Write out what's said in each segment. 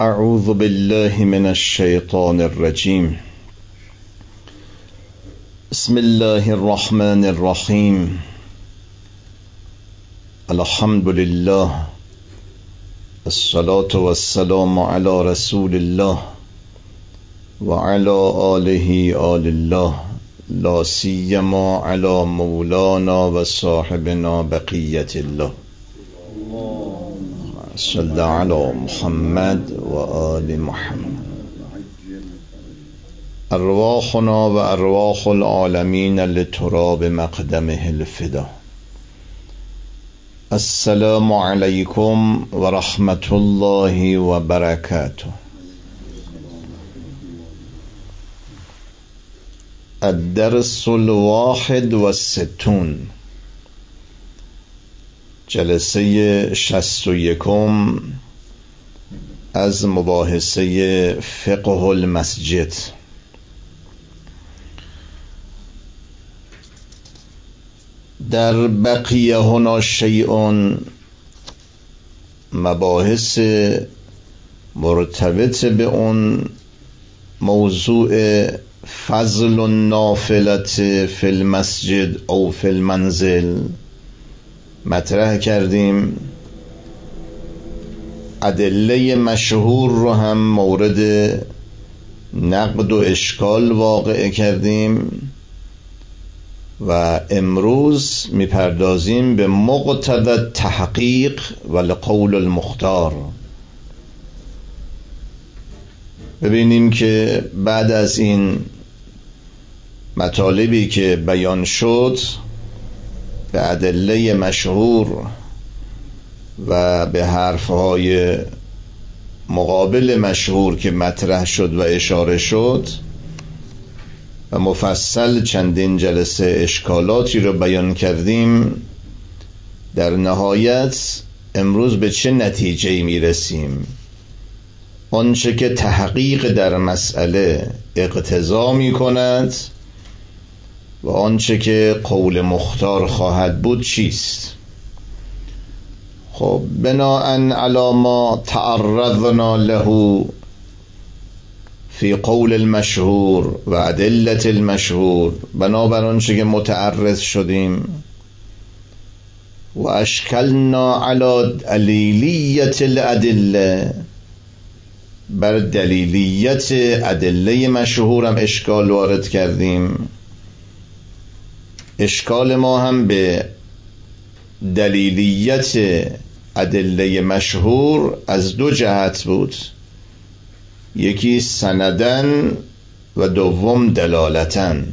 اعوذ بالله من الشیطان الرجیم. بسم الله الرحمن الرحیم. الحمد لله، الصلاة والسلام على رسول الله وعلى آله آل الله، لا سیما على مولانا و صاحبنا بقیت الله. صل على محمد و آل محمد. ارواحنا و ارواح العالمین لتراب مقدمه الفدا. السلام علیکم و رحمت الله و برکاته. الدرس الواحد و ستون، جلسه 61 از مباحثه فقه المسجد. در بقیه هنا شیء، مباحث مرتبط به اون موضوع فضل النافلة فی المسجد او فی المنزل مطرح کردیم. ادله مشهور رو هم مورد نقد و اشکال واقع کردیم و امروز میپردازیم به مقتضی تحقیق و لقول المختار. ببینیم که بعد از این مطالبی که بیان شد، به ادله مشهور و به حرفهای مقابل مشهور که مطرح شد و اشاره شد و مفصل چندین جلسه اشکالاتی رو بیان کردیم، در نهایت امروز به چه نتیجه‌ای میرسیم؟ آنچه که تحقیق در مسئله اقتضا می کند و آنچه که قول مختار خواهد بود چیست؟ خب بناءً علی ما تعرضنا له فی قول المشهور و ادله المشهور، بنابر آنچه که متعرض شدیم و اشکلنا علی دلیلیت الادله، بر دلیلیت ادله مشهور هم اشکال وارد کردیم. اشکال ما هم به دلیلیت ادله مشهور از دو جهت بود، یکی سندن و دوم دلالتن.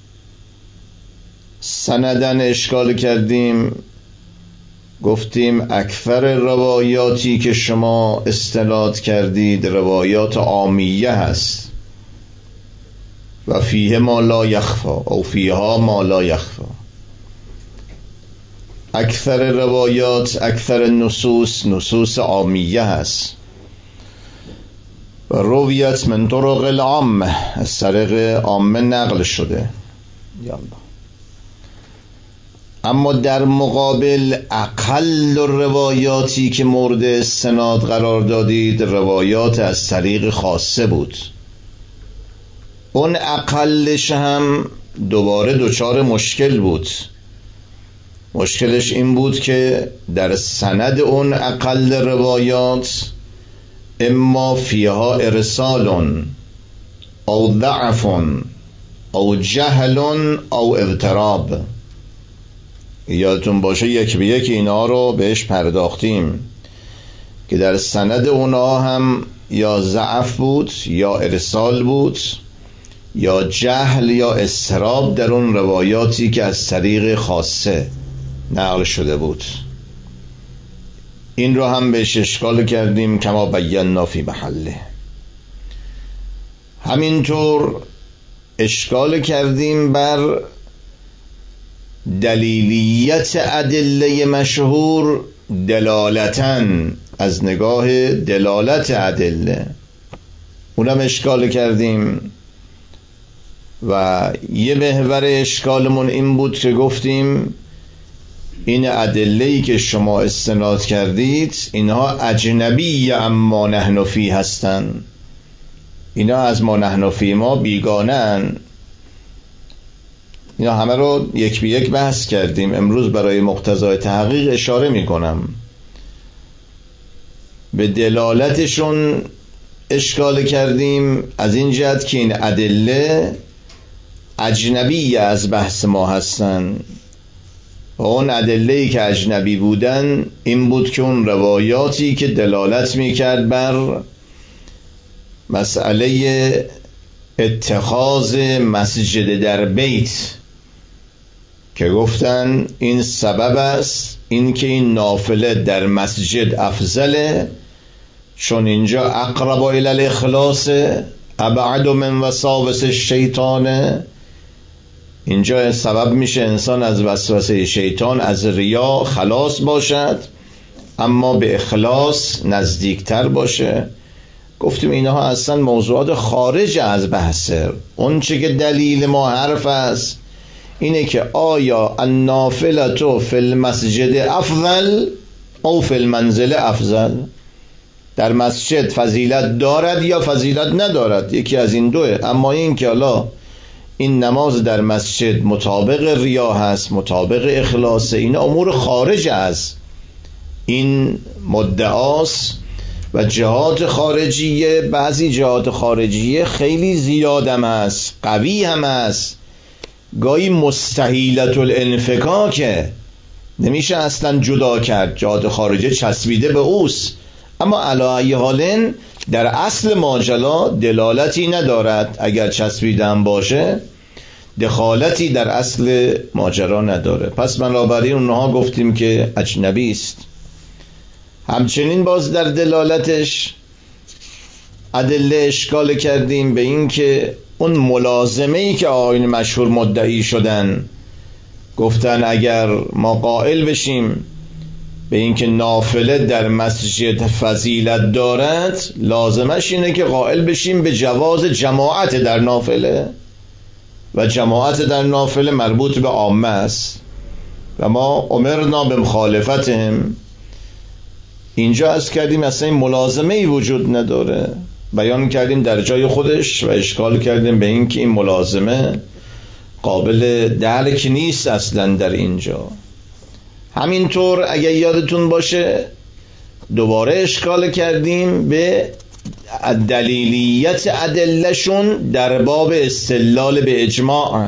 سندن اشکال کردیم، گفتیم اکثر روایاتی که شما استناد کردید روایات عامیه هست و فیه ما لا یخفا او فیها ما لا یخفا. اکثر روایات، اکثر نصوص عامیه هست و رویت من طرق العامه، از طریق عامه نقل شده. یالله. اما در مقابل اقل روایاتی که مورد استناد قرار دادید روایات از طریق خاصه بود. اون اقلش هم دوباره دچار مشکل بود. مشکلش این بود که در سند اون اقل روایات اما فیها ارسال او ضعف او جهل او اضطراب. یادتون باشه یک به یک اینا رو بهش پرداختیم که در سند اونا هم یا ضعف بود یا ارسال بود یا جهل یا اضطراب در اون روایاتی که از طریق خاصه نقل شده بود. این رو هم بهش اشکال کردیم کما بینا فی محله. همینطور اشکال کردیم بر دلیلیت ادله مشهور دلالتن، از نگاه دلالت ادله اونم اشکال کردیم و یه محور اشکالمون این بود که گفتیم این ادله‌ای که شما استناد کردید اینها اجنبی اما نحن فی هستن، اینا از ما نحن فی ما بیگانن. اینا همه رو یک به یک بحث کردیم، امروز برای مقتضای تحقیق اشاره میکنم. به دلالتشون اشکال کردیم از این جهت که این ادله اجنبی از بحث ما هستن و اون ادله‌ای که اجنبی بودن این بود که اون روایاتی که دلالت میکرد بر مسئله اتخاذ مسجد در بیت که گفتن این سبب است این که این نافله در مسجد افضله، چون اینجا اقرب الی الاخلاص ابعد من وساوس الشیطان، اینجا سبب میشه انسان از وسوسه شیطان، از ریا خلاص باشد اما به اخلاص نزدیکتر باشه. گفتیم اینها اصلا موضوعات خارج از بحثه. اون چه که دلیل ما حرف است اینه که آیا النافلة فی المسجد افضل او فی المنزل افضل، در مسجد فضیلت دارد یا فضیلت ندارد، یکی از این دوه. اما این که حالا این نماز در مسجد مطابق ریا هست مطابق اخلاص، این امور خارج از این مدعاست و جهات خارجیه. بعضی جهات خارجیه خیلی زیاد هم هست، قوی هم هست، گاهی مستحیلت الانفکاکه، نمیشه اصلا جدا کرد، جهات خارجه چسبیده به اوست. اما علی ای حال در اصل ماجرا دلالتی ندارد، اگر چسبیده هم باشه دخالتی در اصل ماجرا نداره. پس بنابراین اونها گفتیم که اجنبی است. همچنین باز در دلالتش ادله اشکال کردیم به این که اون ملازمه‌ای که آیین مشهور مدعی شدن، گفتن اگر ما قائل بشیم به این که نافله در مسجد فضیلت دارد، لازمش اینه که قائل بشیم به جواز جماعت در نافله و جماعت در نافله مربوط به عامه است و ما امرنا به مخالفتهم. اینجا از کردیم اصلا این ملازمه‌ای وجود نداره، بیان کردیم در جای خودش و اشکال کردیم به این که این ملازمه قابل درک نیست اصلا در اینجا. همینطور اگر یادتون باشه دوباره اشکال کردیم به دلیلیت ادلهشون در باب استدلال به اجماع.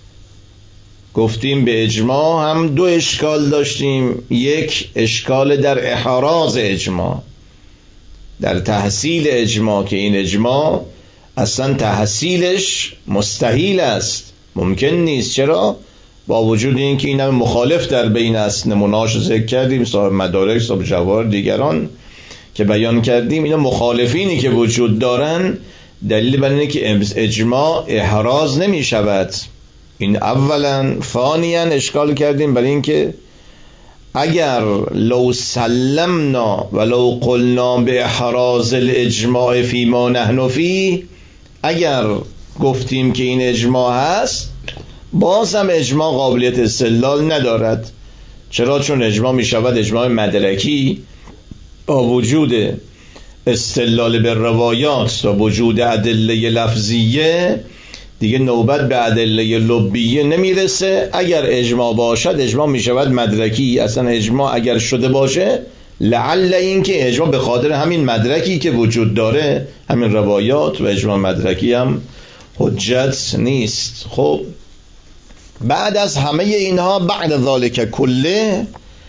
گفتیم به اجماع هم دو اشکال داشتیم، یک اشکال در احراز اجماع، در تحصیل اجماع، که این اجماع اصلا تحصیلش مستحیل است، ممکن نیست. چرا؟ با وجود این که این هم مخالف در بین است. نمونه‌اش ذکر کردیم، صاحب مدارک، صاحب جواهر، دیگران که بیان کردیم اینا مخالفینی که وجود دارن دلیل بر اینه که اجماع احراز نمی شود. این اولا. ثانیا اشکال کردیم برای این که اگر لو سلمنا ولو قلنا به احراز الاجماع فی ما نحن فی، اگر گفتیم که این اجماع هست باز هم اجماع قابلیت استدلال ندارد. چرا؟ چون اجماع می شود اجماع مدرکی با وجود استدلال به روایات و وجود ادله لفظیه، دیگه نوبت به ادله لبیه نمیرسه. اگر اجماع باشد اجماع می شود مدرکی. اصلا اجماع اگر شده باشه لعل این که اجماع به خاطر همین مدرکی که وجود داره، همین روایات و اجماع مدرکی هم حجت نیست. خب بعد از همه اینها، بعد ذالک کله،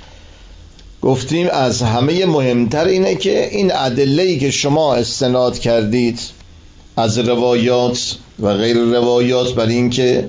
گفتیم از همه مهمتر اینه که این ادله‌ای که شما استناد کردید از روایات و غیر روایات بر این که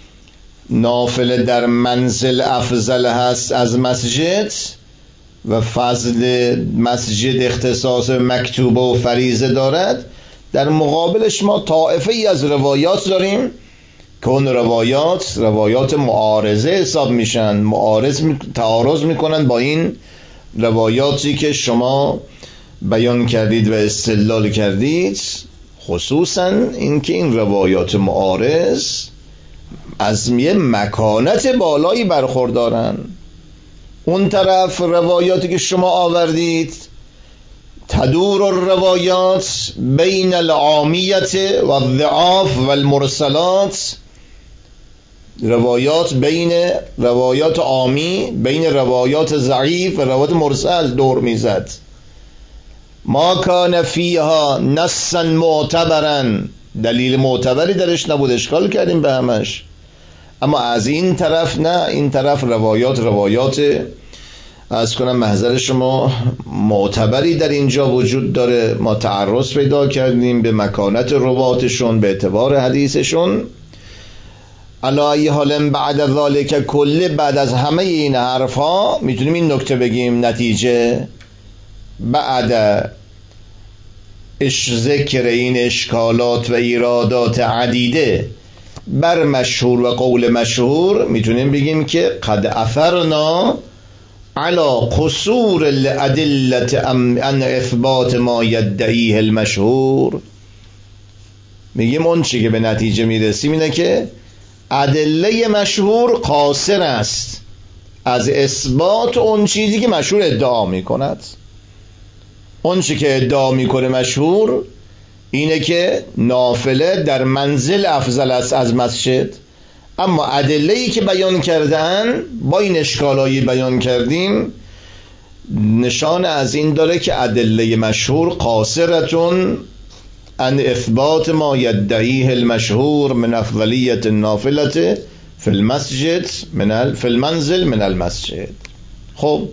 نافله در منزل افضل هست از مسجد و فضل مسجد اختصاص مکتوبه و فریضه دارد، در مقابلش ما طائفه ای از روایات داریم که اون روایات معارضه حساب میشن، تعارض میکنن با این روایاتی که شما بیان کردید و استدلال کردید. خصوصا اینکه این روایات معارض از یه مکانت بالایی برخوردارن. اون طرف روایاتی که شما آوردید تدور الروایات بین العامیت و الضعاف و المرسلات، روایات بین روایات عامی، بین روایات ضعیف و روایات مرسل دور میزد. ما کان فیها نصا معتبرا، دلیل معتبری درش نبود، اشکال کردیم به همش. اما از این طرف نه، این طرف روایات از کنم محضر شما معتبری در اینجا وجود داره. ما تعرض پیدا کردیم به مکانت رواتشون به اعتبار حدیثشون. علی ای حال بعد ذالک کله، بعد از همه این حرفا میتونیم این نکته بگیم نتیجه بعد ذکر این اشکالات و ایرادات عدیده بر مشهور و قول مشهور، میتونیم بگیم که قد اثرنا على قصور الادله ان اثبات ما یدعیه المشهور. میگیم اون چی که به نتیجه میرسیم اینه که ادله مشهور قاصر است از اثبات اون چیزی که مشهور ادعا میکند. اون چی که ادعا میکنه مشهور اینه که نافله در منزل افضل است از مسجد، اما ادله‌ای که بیان کردن با این اشکالایی بیان کردیم نشان از این داره که ادله مشهور قاصرتون ان اثبات ما یدعیه المشهور من افضلیت النافله فی المسجد فی المنزل من المسجد. خب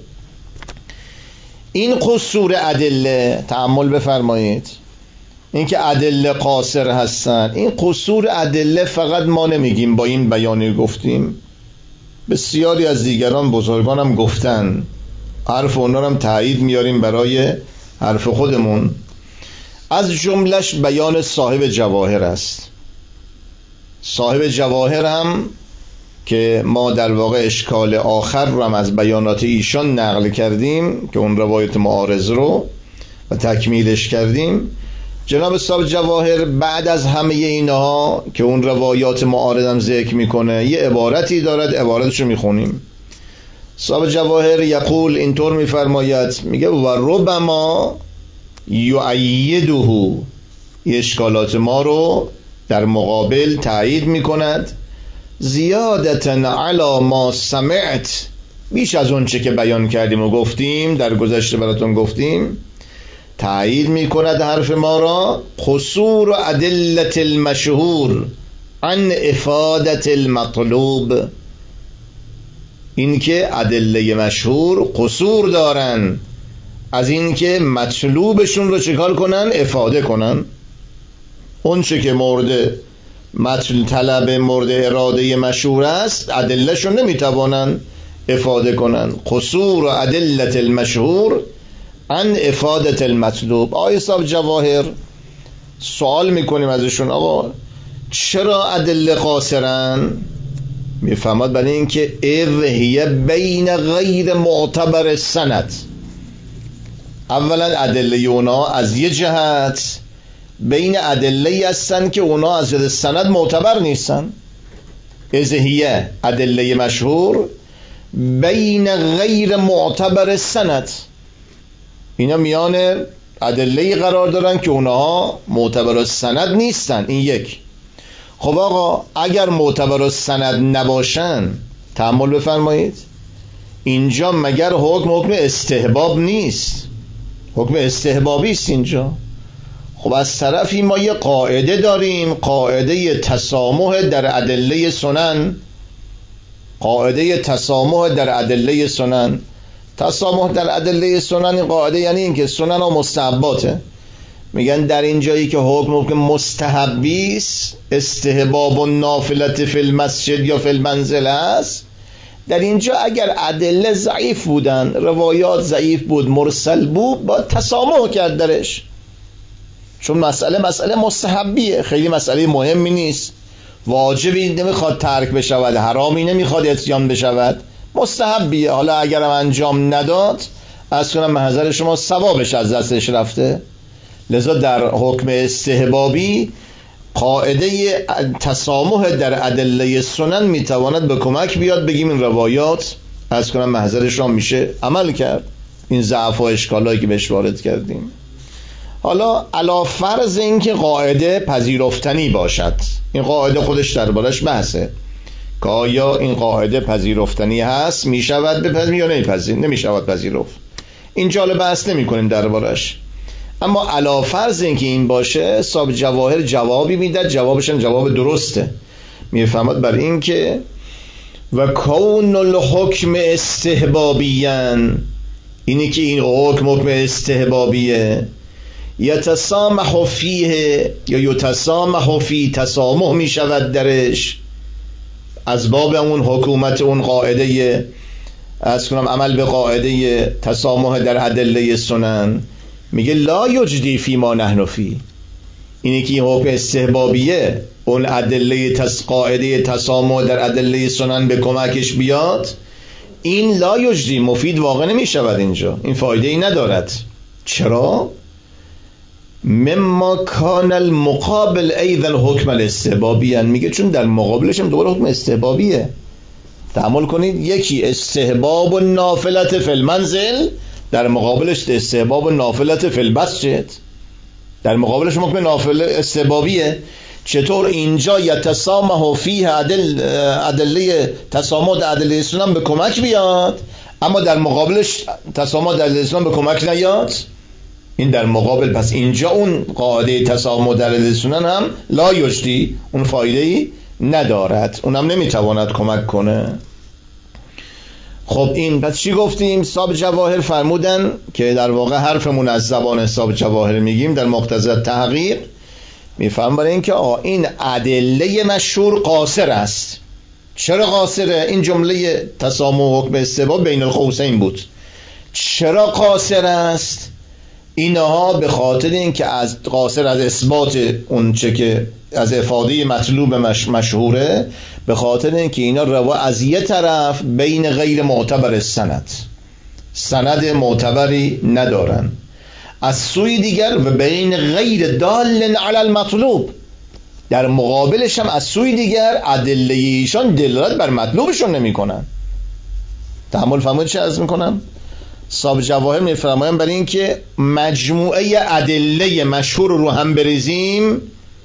این قصور ادله تأمل بفرمایید، این که ادله قاصر هستن، این قصور ادله فقط ما نمیگیم با این بیانی گفتیم، بسیاری از دیگران بزرگان هم گفتن، حرف اونا هم تایید میاریم برای حرف خودمون. از جملش بیان صاحب جواهر است. صاحب جواهر هم که ما در واقع اشکال آخر رو هم از بیانات ایشان نقل کردیم که اون روایت معارض رو و تکمیلش کردیم، جناب صاحب جواهر بعد از همه اینها که اون روایات معارض هم ذکر میکنه یه عبارتی دارد، عبارتشو میخونیم. صاحب جواهر یقول، اینطور میفرماید، میگه و ربما یؤیده، اشکالات ما رو در مقابل تایید میکند، زیادتا علی ما سمعت، بیش از اون چه که بیان کردیم و گفتیم در گذشته براتون گفتیم، تایید میکند حرف ما را، قصور ادله المشهور عن افادت المطلوب، این که ادله مشهور قصور دارن از این که مطلوبشون رو چکار کنن؟ افاده کنن. اون چه که مورد طلب مورد اراده مشهور است ادلهشون نمیتوانن افاده کنن. قصور ادله المشهور عن افادت المطلوب. آقای صاحب جواهر سوال میکنیم ازشون، آقا چرا ادله قاصرن؟ میفهمد برای این که اذ هی بین غیر معتبر سند. اولا ادله اونا از یه جهت بین ادله هستن که اونا از جهت سند معتبر نیستن. اذ هی ادله مشهور بین غیر معتبر سند، اینا میان ادله قرار دارن که اونها معتبر سند نیستن. این یک. خب آقا اگر معتبر سند نباشن، تأمل بفرمایید، اینجا مگر حکم استحباب نیست؟ حکم استحبابی است اینجا. خب از طرفی ما یه قاعده داریم، قاعده تسامح در ادله سنن. قاعده تسامح در ادله سنن. تسامح در ادله سنن، این قاعده یعنی این که سنن و مستحباته. میگن در این جایی که حکم مستحبی است، استحباب و نافلت فی المسجد یا فی المنزل است، در اینجا اگر ادله ضعیف بودن، روایات ضعیف بود، مرسل بود، باید تسامح کرد درش، چون مسئله مستحبیه، خیلی مسئله مهمی نیست، واجبی نمیخواد ترک بشود، حرامی نمیخواد اتیان بشود، مستحبیه. حالا اگرم انجام نداد از کنم محضر شما ثوابش از دستش رفته. لذا در حکم استحبابی قاعده تسامح در ادله سنن میتواند به کمک بیاد، بگیم این روایات از کنم محضرش را میشه عمل کرد. این ضعف و اشکالایی که بهش وارد کردیم. حالا علی فرض این که قاعده پذیرفتنی باشد، این قاعده خودش دربارش بحثه که آیا این قاعده پذیرفتنی هست، میشود بپذیریم یا نمیشود پذیرفت. اینجا حالا بحث نمی کنیم دربارش. اما علی فرض این که این باشه، صاحب جواهر جوابی میده، جوابش هم جواب درسته. میفهمد بر این که و کون الحکم استحبابیان، اینی که این حکم استحبابیه، یتسامح فیه یا یتسامح فی، تسامح می شود درش از باب اون حکومت اون قاعده، از کنم عمل به قاعده تسامح در ادله سنن. میگه لا یجدی فی ما نحن فی، اینی که این حکم استحبابیه، اون ادله قاعده تسامح در ادله سنن به کمکش بیاد، این لا یجدی مفید واقع نمی شود اینجا، این فایده ای ندارد. چرا؟ مما کان المقابل ایضا حکم الاستحبابیه، میگه چون در مقابلش هم دوباره حکم استحبابیه. تأمل کنید، یکی استحباب و نافلت فی المنزل، در مقابلش استحباب و نافلت فی المسجد، در مقابلش حکم نافله استحبابیه. چطور اینجا یتسامح فیه ادله تسامح در ادله سنن به کمک بیاد، اما در مقابلش تسامح در ادله سنن به کمک نیاد؟ این در مقابل. پس اینجا اون قاعده تسامح در ادله سنن هم لا یجدی، اون فایده‌ای ندارد، اونم نمیتواند کمک کنه. خب این پس چی گفتیم؟ صاحب جواهر فرمودن که در واقع حرفمون از زبان صاحب جواهر میگیم در مقتضی تحقیق، میفهم برای این که این ادله مشهور قاصر است. چرا قاصره؟ این جمله تسامح حکم استحباب بین القوسین بود. چرا قاصر است؟ اینها به خاطر این که از قاصر از اثبات اون چه که از افاده مطلوب مشهوره، به خاطر این که اینا روا از یه طرف بین غیر معتبر سند معتبری ندارن، از سوی دیگر و بین غیر دال علی المطلوب، در مقابلش هم از سوی دیگر ادله ایشان دلالت بر مطلوبشون نمی کنن. تحمل فرمایید چه عرض میکنم؟ صاحب جواهر میفرمایم برای این که مجموعه ادله مشهور رو هم بریزیم،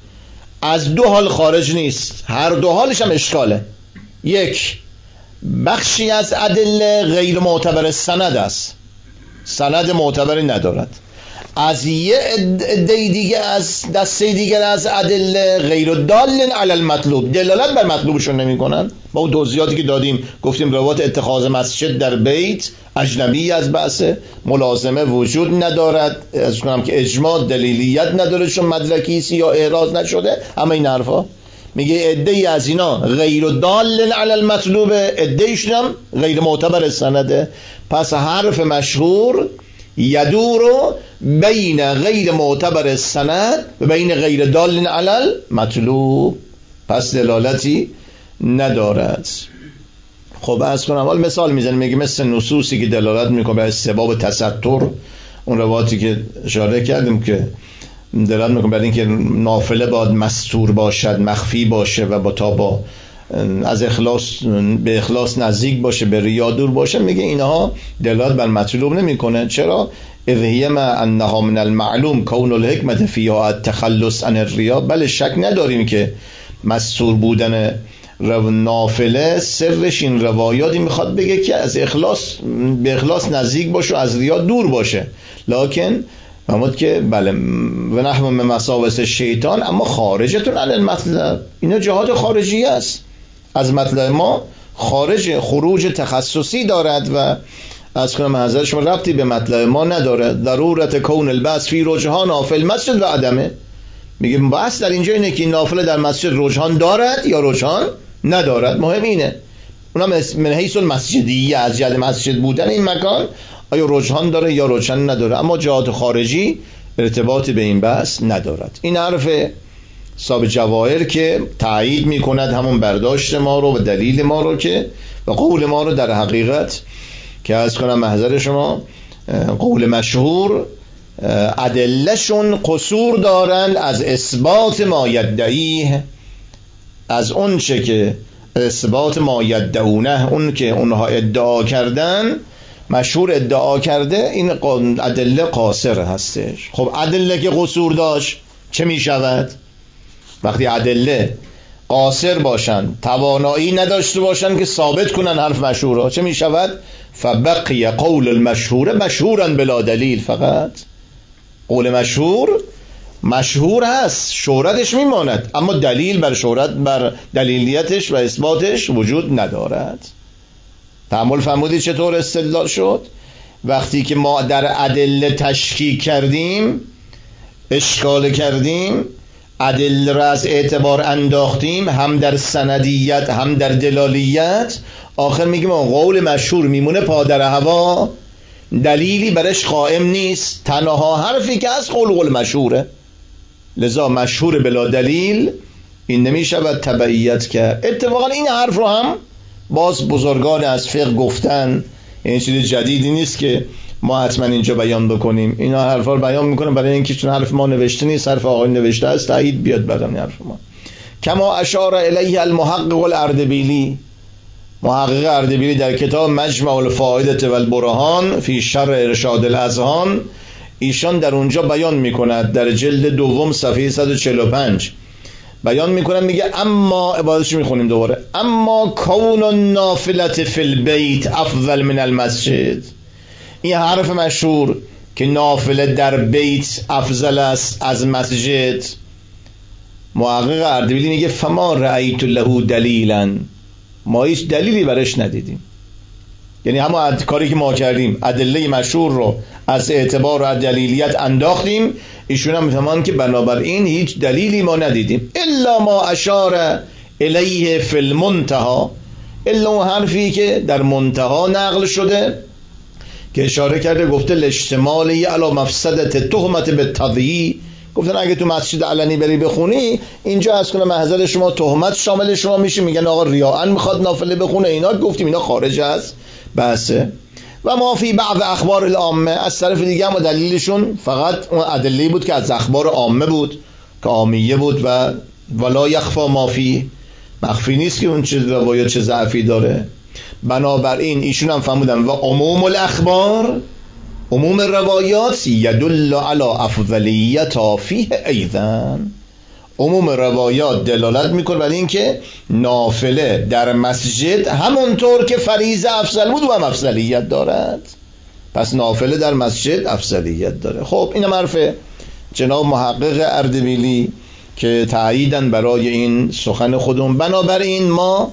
از دو حال خارج نیست، هر دو حالش هم اشکاله. یک، بخشی از ادله غیر معتبر سند است، سند معتبری ندارد. از یه عده دیگه، از دسته دیگر از ادله غیر دال علی المطلوب، دلالت بر مطلوبشون نمی کنن. با اون توضیحاتی که دادیم گفتیم روایت اتخاذ مسجد در بیت اجنبی از بحث ملازمه وجود ندارد، از کنم که اجماع دلیلیت نداره چون مدرکی یا اعراض نشده. اما این حرفا میگه عده از اینا غیر دال علی المطلوب، عده ایشون هم غیر معتبر سنده. پس حرف مشهور یدورو بین غیر معتبر سند و بین غیر دال علی المطلوب، پس دلالتی ندارد. خب از کنم حال مثال میزنیم، میگه مثل نصوصی که دلالت میکنه به استحباب تستر، اون روایتی که اشاره کردیم که دلالت میکنه بر اینکه نافله باید مستور باشد، مخفی باشه و با از اخلاص به اخلاص نزدیک باشه، به ریا دور باشه. میگه اینها دلالت بر مطلوب نمیکنه. چرا؟ اذ ما انها من المعلوم کون الحکمت فیها التخلص عن الریا. بله شک نداریم که مستور بودن نافله سرش این روایاتی میخواد بگه که از اخلاص به اخلاص نزدیک باشه و از ریا دور باشه، لکن فرمود که بله و نحو من مساوس شیطان، اما خارجتون عن المطلب، اینا جهات خارجی است، از مطلب ما خروج تخصصی دارد و از کنم حضرت شما ربطی به مطلب ما نداره. ضرورت کون البس فی رجحان نافل مسجد و عدمه، میگه بس در اینجا اینه که این نافله در مسجد رجحان دارد یا رجحان ندارد. مهم اینه اونم من حیث المسجدیه، از جهت مسجد بودن این مکان آیا رجحان داره یا رجحان نداره، اما جهات خارجی ارتباطی به این بحث ندارد. این حرف صاحب جواهر که تایید میکند همون برداشت ما رو و دلیل ما رو که و قول ما رو در حقیقت که از کنم محضر شما قول مشهور ادلهشون قصور دارن از اثبات ما یدعیه، از اون چه که اثبات ما یدعونه، اون که اونها ادعا کردن، مشهور ادعا کرده، این ادله قاصر هستش. خب ادله که قصور داشت چه می شود؟ وقتی ادله قاصر باشن، توانایی نداشته باشن که ثابت کنن حرف مشهور را، چه می شود؟ فبقی قول المشهور مشهورا بلا دلیل. فقط قول مشهور هست، شهرتش میماند، اما دلیل بر شهرت، بر دلیلیتش و اثباتش وجود ندارد. تأمل فرمودید چطور استدلال شد؟ وقتی که ما در ادله تشکیک کردیم، اشکال کردیم، ادله را از اعتبار انداختیم، هم در سندیت هم در دلالیت، آخر میگیم قول مشهور میمونه پادر هوا، دلیلی برش قائم نیست، تنها حرفی که از قول مشهوره. لذا مشهور بلا دلیل این نمیشود تبعیت کرد. اتفاقا این حرف رو هم باز بزرگان از فقه گفتن، این چیز جدیدی نیست که ما حتما اینجا بیان بکنیم. اینا حرفا رو بیان میکنن برای اینکه چون حرف ما نوشته نیست، حرف آقای نوشته است، تایید بیاد بعدم حرف ما. کما اشار الیه المحقق الاردبیلی، محقق اردبیلی در کتاب مجمع الفائده والبرهان فی شرح ارشاد الاذهان، ایشان در اونجا بیان میکند، در جلد دوم صفحه 145 بیان میکنن، میگه اما، عبارتش میخونیم دوباره، اما کون النافله فی البیت افضل من المسجد. این حرف مشهور که نافله در بیت افضل است از مسجد، محقق اردبیلی میگه فما رأیت له دلیلا، ما هیچ دلیلی برش ندیدیم. یعنی همون کاری که ما کردیم، ادله مشهور رو از اعتبار و دلیلیت انداختیم، ایشون هم میفهمن که بنابراین هیچ دلیلی ما ندیدیم. الا ما اشار الیه فی المنتهی، الا اون حرفی که در منتها نقل شده که اشاره کرده، گفته لاشتمالی علی مفسدت تهمت بالتضییع، گفتن اگه تو مسجد علنی بری بخونی، اینجا از کنه محضر شما تهمت شامل شما میشه، میگن آقا ریاءً میخواد نافله بخونه، اینا گفتیم اینا خارج از بحثه. و ما فی بعض اخبار العامه، از طرف دیگه هم دلیلشون فقط اون ادله بود که از اخبار عامه بود، که عامیه بود و ولا یخفا ما فی، مخفی نیست که اون چه روایت چه ضعفی داره. بنابراین ایشون هم فهمودن و عموم الاخبار، عموم روایات یدل علی افضلیت فیه ایضا، عموم روایات دلالت میکنه ولی اینکه نافله در مسجد همونطور که فریضه افضل بود و هم افضلیت دارد، پس نافله در مسجد افضلیت داره. خب این حرف جناب محقق اردبیلی که تأییدن برای این سخن خودمون. بنابراین ما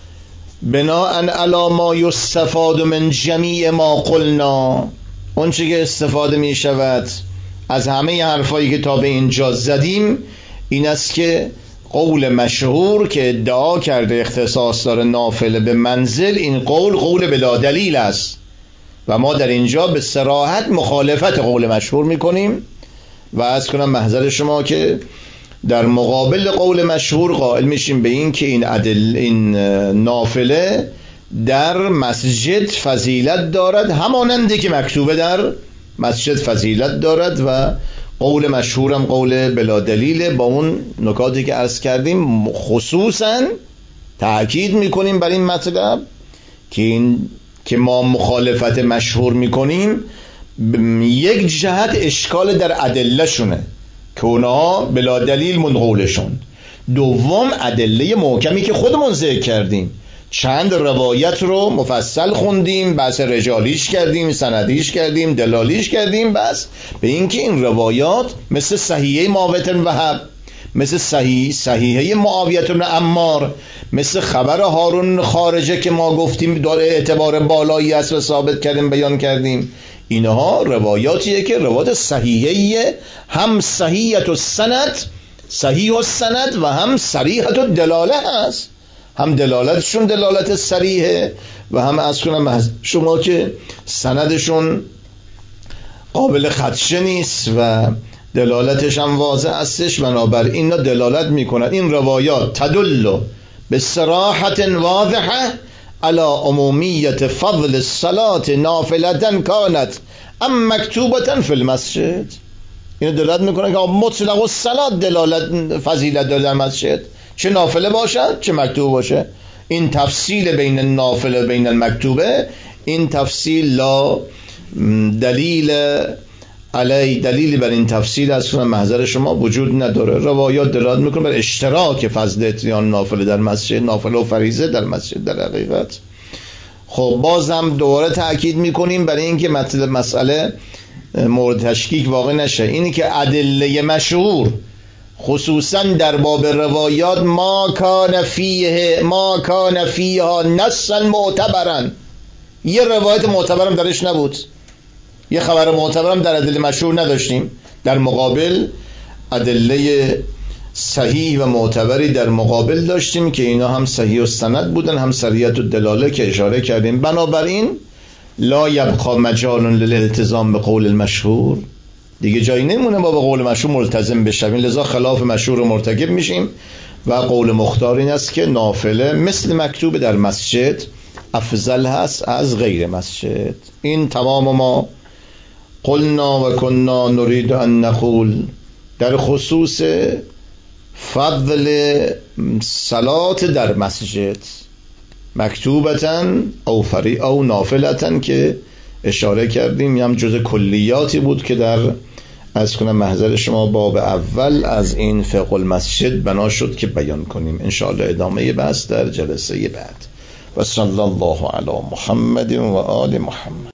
بناء علی ما یستفاد من جمیع ما قلنا، اون چی که استفاده می شود از همه حرفایی که تا به اینجا زدیم این است که قول مشهور که ادعا کرده اختصاص داره نافله به منزل، این قول بلا دلیل است و ما در اینجا به صراحت مخالفت قول مشهور میکنیم و از کنم محضر شما که در مقابل قول مشهور قائل میشیم به این که این نافله در مسجد فضیلت دارد، همانندی که مکتوبه در مسجد فضیلت دارد و قول مشهورم قول بلا دلیله. با اون نکاتی که عرض کردیم خصوصا تأکید میکنیم بر این مطلب که ما مخالفت مشهور میکنیم، یک جهت اشکال در ادله شونه که اونا بلا دلیل منقولشون، دوم ادله محکمی که خودمون ذکر کردیم، چند روایت رو مفصل خوندیم، بحث رجالیش کردیم، سندیش کردیم، دلالیش کردیم، بس به اینکه این روایات مثل صحیحه معاویه بن وهب، مثل صحیحه معاویه بن عمار، مثل خبر هارون خارجه که ما گفتیم داره اعتبار بالایی است و ثابت کردیم بیان کردیم، اینها روایاتیه که روایت صحیحه، هم صحیحه السند، صحیح السند و هم صریحه الدلاله است، هم دلالتشون دلالت صریحه و هم از کنم شما که سندشون قابل خدشه نیست و دلالتش هم واضح استش. بنابراین اینا دلالت میکنن این روایات تدل به صراحت واضحه علی عمومیت فضل الصلاة نافلة کانت ام مکتوبة فی المسجد، اینو دلالت میکنه که مطلق الصلاة دلالت فضیلت داره در مسجد، چه نافله باشد چه مکتوب باشه. این تفصیل بین النافله و بین المکتوبه، این تفصیل لا دلیل علی، دلیلی بر این تفصیل از محضر شما وجود نداره. روایات دلالت میکنه بر اشتراک فضل اتیان نافله در مسجد، نافله و فریضه در مسجد در حقیقت. خب بازم دوباره تأکید میکنیم برای اینکه مسئله مورد تشکیک واقع نشه، اینی که ادله مشهور خصوصا در باب روایات ما کان فیها نصا معتبرا، یه روایت معتبرم درش نبود، یه خبر معتبرم در ادله مشهور نداشتیم، در مقابل ادله صحیح و معتبری در مقابل داشتیم که اینا هم صحیح و سند بودن، هم صریحت و دلاله که اشاره کردیم. بنابراین لا یبقى مجال للالتزام به قول المشهور، دیگه جایی نمونه ما به قول مشهور ملتزم بشیم، لذا خلاف مشهور رو مرتکب میشیم و قول مختار این است که نافله مثل مکتوب در مسجد افضل هست از غیر مسجد. این تمام ما قلنا و کنا نريد ان نقول در خصوص فضل صلات در مسجد مکتوبتن او نافلتن که اشاره کردیم، هم جز کلیاتی بود که در از کنم محضر شما باب اول از این فقه المسجد بنا شد که بیان کنیم. انشاءالله ادامه بحث در جلسه بعد. و صلی الله علی محمد و آل محمد.